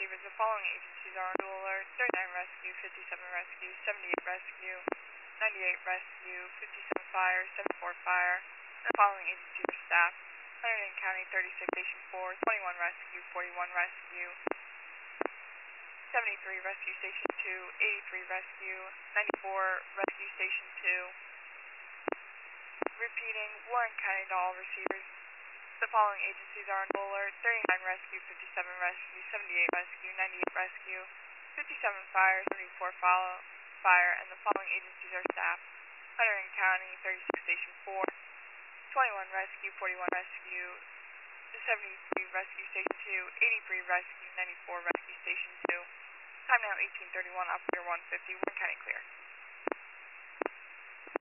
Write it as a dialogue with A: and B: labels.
A: receivers. The following agencies are on dual alert: 39 Rescue, 57 Rescue, 78 Rescue, 98 Rescue, 57 Fire, 74 Fire, and the following agencies are staffed: Hunterdon County 36 Station 4, 21 Rescue, 41 Rescue, 73 Rescue Station 2, 83 Rescue, 94 Rescue Station 2. Repeating, Warren County to all receivers. The following agencies are on dual alert: 39 Rescue, 57 Rescue, 78 Rescue, 98 Rescue, 57 Fire, 74 Fire, and the following agencies are staffed: Hunterdon County 36 Station 4, 21 Rescue, 41 Rescue, 73 Rescue Station 2, 83 Rescue, 94 Rescue Station 2. Time now 18:31, operator 150, Warren County clear.